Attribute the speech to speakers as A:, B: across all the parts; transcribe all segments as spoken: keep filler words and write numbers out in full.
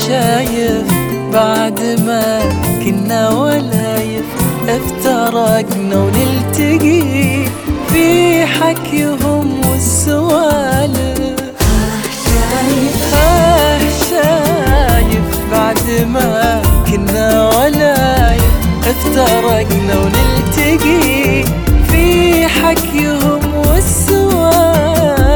A: شايف بعد ما كنا ولايف افترقنا ونلتقي في حكيهم والسوالف. آه شايف بعد ما كنا ولايف افترقنا ونلتقي في حكيهم والسوالف.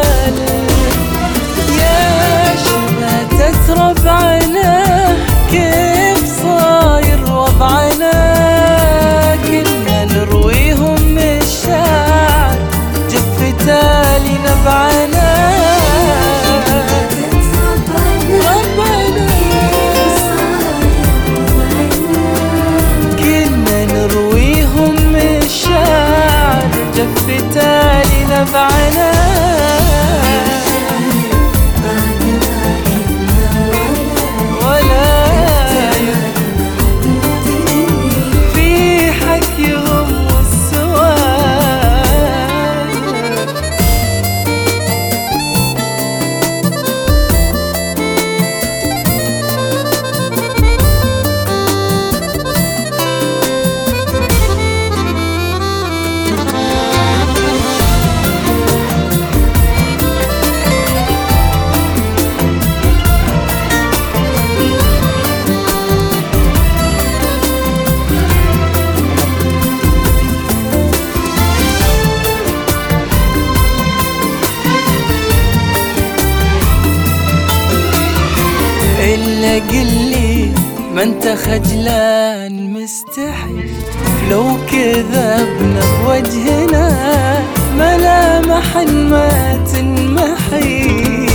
A: يا شماتة ربعنا كيف صاير وضعنا، كنا نرويهم من الشعر جفتالي نبعنا. كنا نرويهم من الشعر جفتالي نبعنا. إلا قلي ما انت خجلان مستحي، لو كذبنا بوجهنا ملامح ما تنمحي.